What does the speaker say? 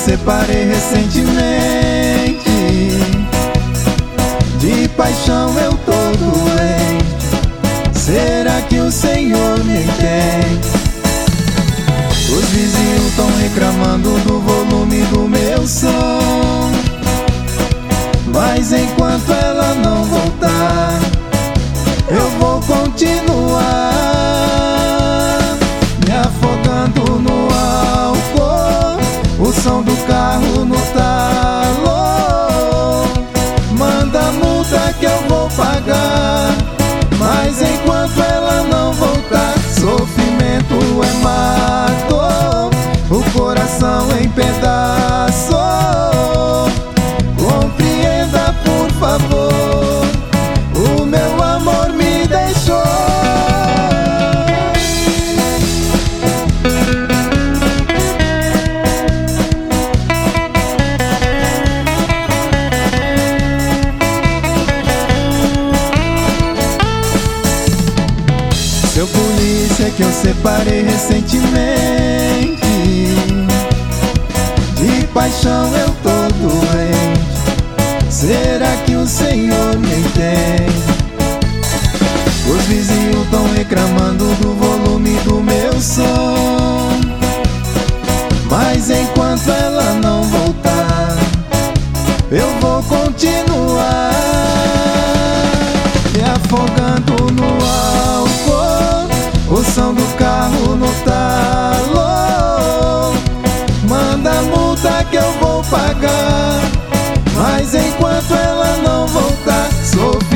separei recentemente. De paixão eu tô doente. Será que o Senhor me entende? Os vizinhos tão reclamando do volume do meu som, mas enquanto ela não voltar, eu vou continuar me afogando no álcool, o som do carro no talo. Manda a multa que eu vou pagar, mas enquanto ela não voltar, sofrimento é mato, o coração em pedaços. Compreenda, por favor, o meu amor me deixou. Seu polícia que eu separei recentemente. De paixão eu tô doente. Será que o Senhor me entende? Os vizinhos tão reclamando do volume do meu som, mas enquanto ela não voltar, eu vou continuar me afogando no álcool, o som do carro no talo. Manda a multa que eu vou pagar, mas enquanto ela não voltar, sou